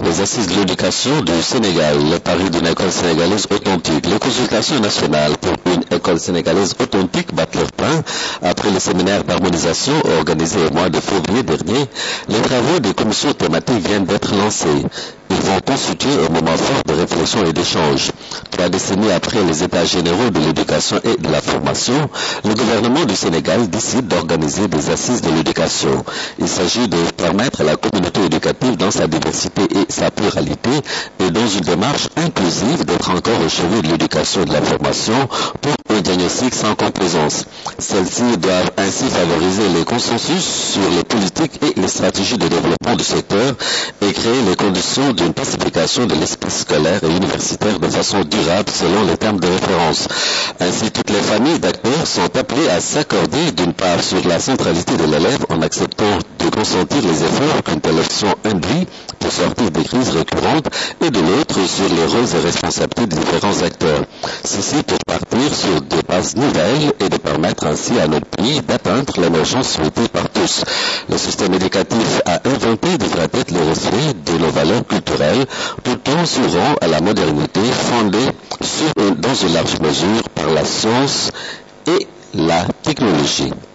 Les assises de l'éducation du Sénégal, le pari d'une école sénégalaise authentique. Les consultations nationales pour une école sénégalaise authentique battent leur plein. Après le séminaire d'harmonisation organisé au mois de février dernier, les travaux des commissions thématiques viennent d'être lancés. Ils vont constituer un moment fort de réflexion et d'échange. 3 décennies après les états généraux de l'éducation et de la formation, le gouvernement du Sénégal décide d'organiser des assises de l'éducation. Il s'agit de permettre à la communauté éducative dans sa diversité et sa pluralité et dans une démarche inclusive d'être encore au chevet de l'éducation et de la formation pour un diagnostic sans complaisance. Celles-ci doivent ainsi favoriser les consensus sur les politiques et les stratégies de développement du secteur et créer les conditions d'une pacification de l'espace scolaire et universitaire de façon durable selon les termes de référence. Ainsi, toutes les familles d'acteurs sont appelées à s'accorder d'une part sur la centralité de l'élève en acceptant de consentir les efforts qu'une telle action induit pour sortir des crises récurrentes et de l'autre sur les rôles et responsabilités des différents acteurs. Ceci pour partir sur des bases nouvelles et de permettre ainsi à notre pays d'atteindre l'émergence souhaitée par tous. Le système éducatif à inventer devrait être le reflet de nos valeurs culturelles tout en s'ouvrant à la modernité fondée dans une large mesure par la science et la technologie.